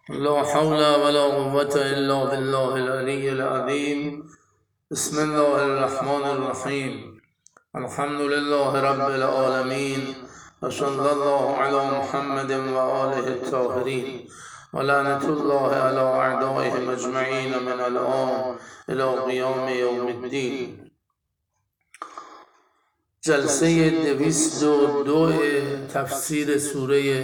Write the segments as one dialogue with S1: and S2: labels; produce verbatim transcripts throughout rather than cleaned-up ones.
S1: لا حول ولا قوة إلا بالله العلي العظيم. بسم الله الرحمن الرحيم. الحمد لله رب العالمين، وصلى الله على محمد وآله الطاهرين، ولعنة الله على أعدائهم أجمعين من الآن إلى قيام يوم الدين. جلسه دویست و دو تفسیر سوره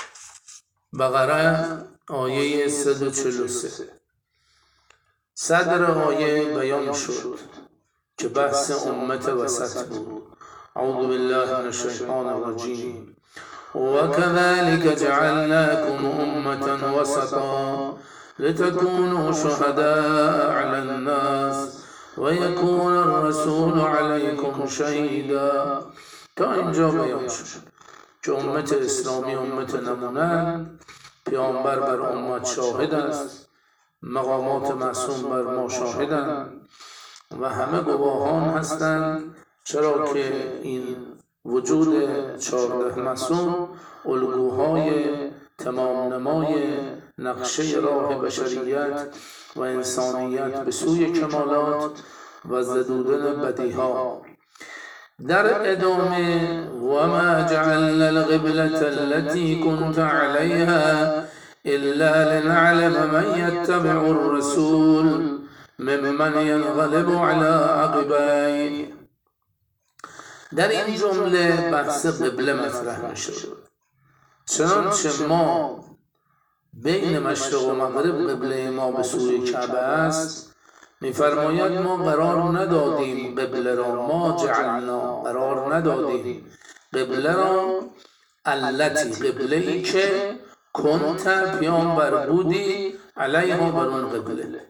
S1: بقره آیه صد و چهل و سه. صدر آیه بیان شد که بحث امت وسط بود. اعوذ بالله من الشیطان الرجیم. وكذلك جعلناكم أمة وسطا لتكونوا شهداء على الناس ويكون الرسول عليكم شهيدا. تا اینجا بیان شد که امت اسلامی امت نمونند، پیامبر بر امت شاهد است، مقامات معصوم بر ما شاهدند و همه گواهان هستند، چرا که این وجود چهارده معصوم الگوهای تمام نمای نقشه راه بشریت و انسانیت به سوی کمالات و زدودن بدیها. در ادامه و ما جعلنا القبلة التي كنت عليها إلا لنعلم من يتبع الرسول ممن ينقلب على عقبيه. در این جمله بحث قبله مطرح می‌شود، چنانچه ما بین مشرق و مغرب قبله ما به سوی کعبه است. می‌فرماید ما قرار ندادیم قبله را، ما جعلنا قرار ندادیم قبله را، التی قبله‌ای که کنت پیامبر بودی علیها بر اون قبله.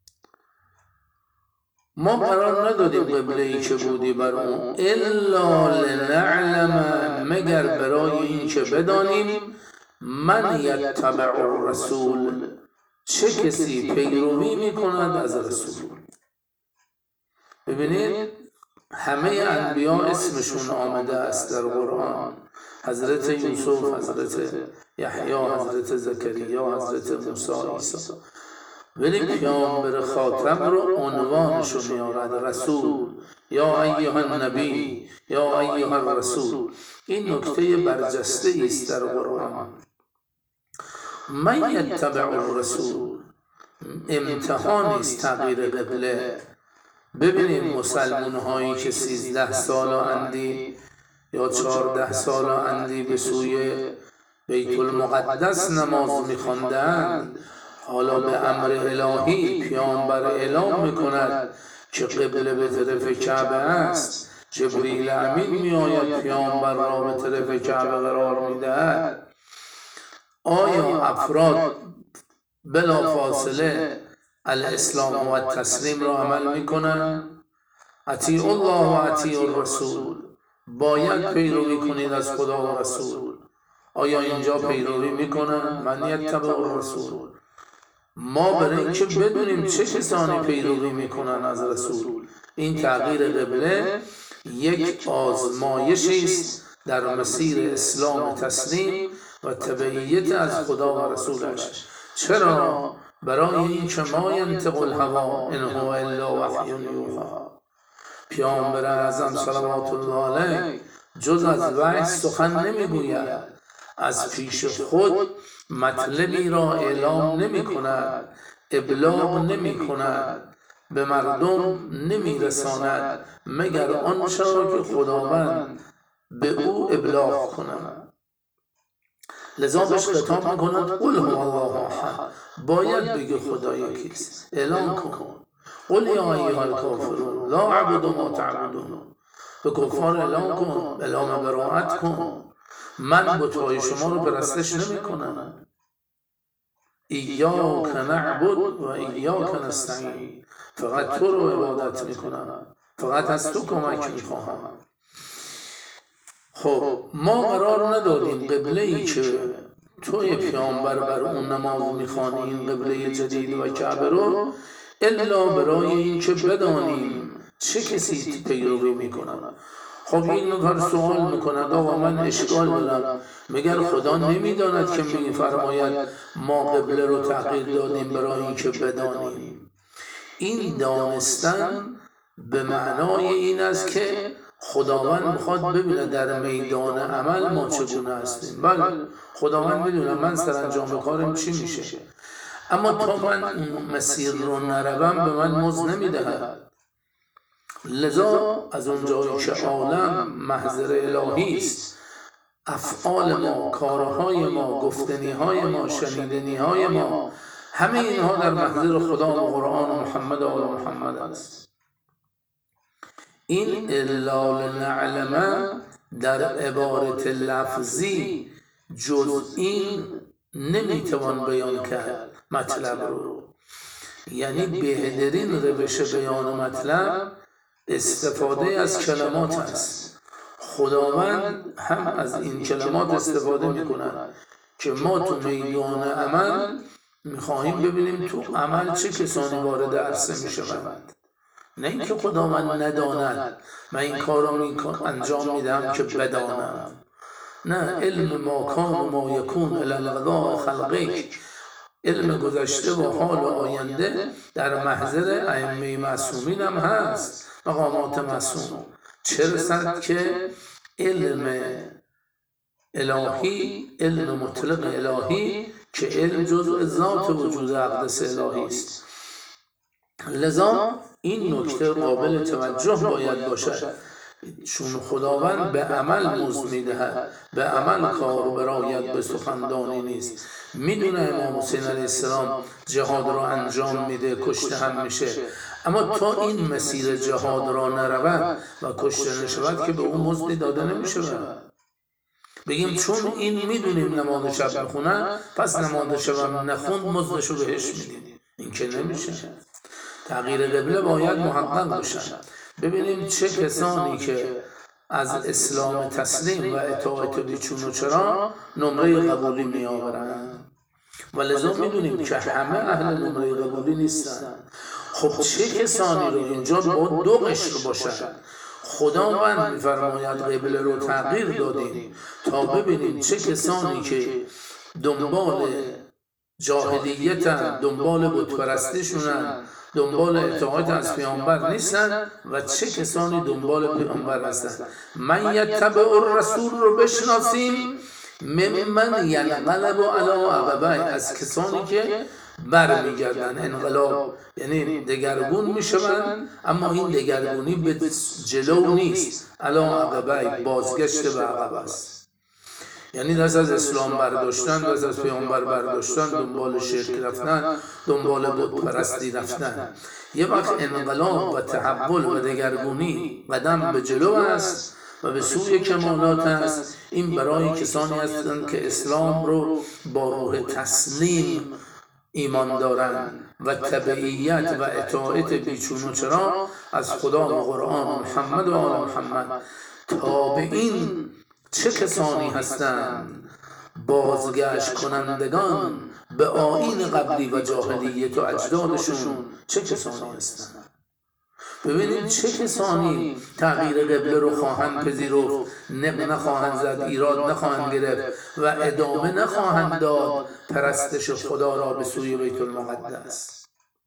S1: ما قرار ندادیم قبله‌ای که بودی بر اون، الا لنعلم، مگر برای این که بدانیم، من یتبع الرسول، چه کسی پیروی میکند از رسول. ببینید همه انبیا اسمشون آمده است در قرآن، حضرت یوسف، حضرت یحیی، حضرت زکریا، حضرت موسی، عیسی، ولی پیامبر خاتم رو عنوانشو میارد رسول، یا ایها النبی، یا ایها الرسول. این نکته برجسته است در قرآن. من یتبع الرسول امتحانی است تغییر قبله. ببینید مسلمان هایی که سیزده سال اندی یا چهارده سال اندی به سوی بیت المقدس نماز می‌خواندند، حالا به امر الهی پیامبر اعلام میکند که قبله به طرف کعبه است، جبریل امین میآید پیامبر را به طرف کعبه قرار میدهد. آیا افراد بلا فاصله الاسلام و التسلیم را عمل میکنند؟ اطیعوا الله و اطیعوا الرسول، باید پیروی کنید از خدا و رسول. آیا اینجا پیروی میکنند؟ من یتبع الرسول. ما برای اینکه بدونیم چه کسانی پیروی میکنن از رسول. این تغییر قبله یک آزمایشی است در مسیر اسلام تسلیم و تبعیت از خدا و رسولش. چرا؟ برای اینکه ما ینطق الهوی ان هو الا وحی یوحی. پیامبر اعظم صلوات الله علیه جز از وحی سخن نمیگوید، از پیش خود مطلبی را اعلام نمی کند، ابلاغ نمی کند، به مردم نمی رساند مگر آنچه را که خداوند به او ابلاغ کند. لذا بهش خطاب می کند قل هو الله احد، باید بگی خدا یکیست، اعلام کن. قل یا ایها الکافرون لا اعبد ما تعبدون، به کفار اعلام کن، اعلام براءت کن، من بت‌های شما رو پرستش نمی کنم. ایاک نعبد و ایاک نستعین، فقط تو رو عبادت می کنم، فقط از تو کمک می خواهم. خب ما قرار ندادیم قبله ای که توی پیامبر بر اون نماز می خوانی، این قبله جدید و کعبه رو، الا برای این که بدانیم چه کسی پیروی می کنم. خب این نفر سوال میکنند آقا من اشکال دارم، مگر خدا نمیداند که میفرماید ما قبله رو تغییر دادیم برای اینکه بدانیم؟ این دانستن به معنای این است که خداوند میخواد ببینه در میدان عمل ما چگونه هستیم. بله خداوند میدونه من سرانجام کارم چی میشه، اما تا من اون مسیر رو نروم به من مزد نمیدهد. لذا از اونجایی که عالم محضر الهی است، افعال ما، کارهای ما، گفتنیهای ما، شنیدنیهای ما، همه اینها در محضر خدا و قرآن و محمد و آل محمد است. این الا لنعلم در عبارت لفظی جز این نمیتوان بیان کرد مطلب رو. یعنی بهترین روش بیان مطلب استفاده از کلمات است. خداوند هم از این کلمات استفاده میکنند که ما تو میدان عمل میخواهیم ببینیم تو عمل چه کسانی وارد عرصه میشوند. نه اینکه خداوند نداند من این کار رو انجام میدم که بدانم. نه، علم ما کان و ما یکون الی القضاء خلقک، علم گذشته و حال و آینده در محضر ائمه معصومین هم هست، مقامات معصوم. چه رسد که علم الهی، علم مطلق الهی که علم جزء ذات وجود اقدس الهی است. لذا این نکته قابل توجه باید باشد، چون خداوند به عمل مزد میدهد، به عمل کار برایت به سخندانی نیست. میدونه امام حسین علیه السلام جهاد را انجام میده، کشته هم میشه، اما تا این مسیر جهاد را نرود و کشته نشود که به اون مزدی داده نمیشه. بگیم چون این میدونیم نماز شب میخونه پس نماز شب نخوند مزدشو بهش میدیم، این که نمیشه. تغییر قبله باید محقق بشن. ببینیم چه کسانی که از اسلام تسلیم و اطاعت بیچون و چرا نمره قبولی می آورند و لذا میدونیم که همه اهل نمره قبولی نیستن. خب چه کسانی رو اینجا با دو قشر باشن؟ خداوند میفرماید قبله رو تغییر دادیم تا ببینیم چه کسانی که دنبال جاهلیتن، دنبال بتپرستیشونن، دنبال اطاعت از پیامبر نیستن و چه کسانی دنبال پیامبر هستن. من یتبع الرسول رو بشناسیم ممن ینقلب علی عقبیه، از کسانی که برمیگردن. انقلاب یعنی دگرگون میشوند، اما این دگرگونی به جلو نیست، علی عقبیه بازگشت به عقب است. یعنی دست از اسلام برداشتن، دست از پیامبر برداشتن، دنبال شرک رفتن، دنبال بت پرستی رفتن. یه وقت انقلاب و تحول و دگرگونی قدم به جلو است و به سوی کمالات است. این برای کسانی هستند که اسلام رو با روح تسلیم ایمان دارند و تبعیت و اطاعت بیچون و چرا از خدا و قرآن و محمد و آل محمد. تابعین چه کسانی هستند؟ بازگشت کنندگان به آیین قبلی و جاهلیت و اجدادشون چه کسانی هستند؟ ببینید چه کسانی تغییر قبله رو خواهند پذیرفت، نق نخواهند زد، ایراد نخواهند گرفت و ادامه نخواهند داد پرستش خدا را به سوی بیت المقدس.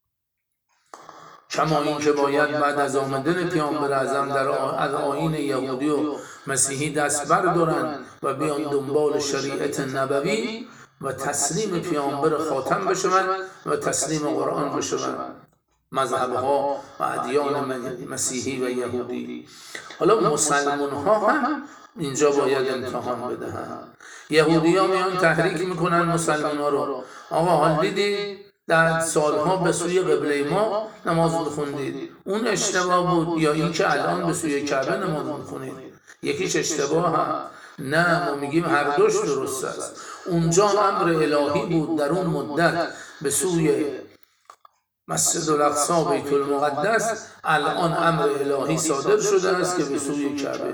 S1: کما این که باید بعد از آمدن پیامبر اعظم در از آیین یهودی و مسیحی دست بردارند و بیان دنبال شریعت نبوی و تسلیم پیامبر خاتم بشوند و تسلیم قرآن بشوند، مذهبها و ادیان مسیحی و یهودی. حالا مسلمان ها هم اینجا باید امتحان بدهند. یهودی ها میان تحریک میکنن مسلمان ها رو، آقا حال دیدید در سالها به سوی قبله ما نماز بخوندید، اون اشتباه بود یا این که الان به سوی کعبه نماز بخونید یکیش اشتباه هم؟ نه، ما میگیم هر دوش درست است. اونجا امر الهی بود در اون مدت به سوی مسجد الاقصی بیت المقدس، الان امر الهی صادر شده است که به سوی کعبه.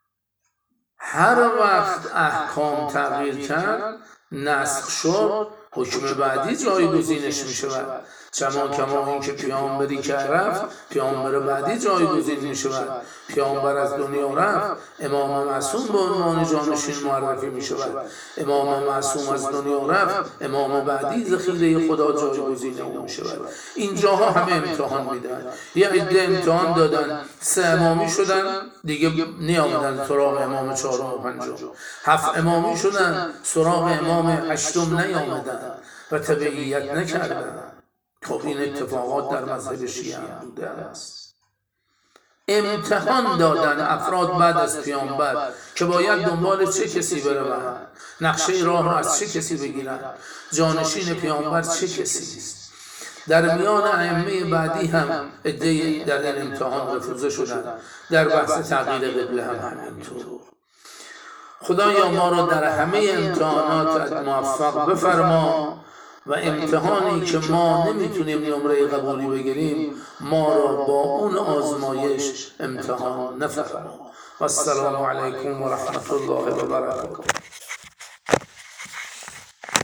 S1: هر وقت احکام تغییر کرد، نسخ شد، حکم بعدی جایگزینش می شود. چما کما این که پیامبری که رفت پیامبر بعدی جایگزین می شود. پیامبر از دنیا رفت امام معصوم به عنوان جانشین معرفی می شود. امام معصوم از دنیا رفت امام بعدی ذخیره خدا جایگزین او می شود. اینجاها همه امتحان میدن. یه عده امتحان دادن سه امامی شدن دیگه نیامدن سراغ امام چهارم و پنجم. هفت امامی شدن سراغ امام هشتم نیامدن و تبعیت نکردن. خب این اتفاقات در مذهب شیعه هم بوده است. امتحان دادن افراد بعد از پیامبر که باید دنبال چه کسی برون، نقشه راه را از چه کسی بگیرن، جانشین پیامبر چه کسی است. در میان ائمه بعدی هم عده‌ای در این امتحان رفوزه شدن. در بحث تغییر قبله هم همینطور. خدایا ما را در همه امتحانات موفق بفرما و امتحانی که ما نمیتونیم نمره قبولی بگیریم ما را با اون آزمایش امتحان نفرما. و السلام علیکم و رحمت الله و برکاته.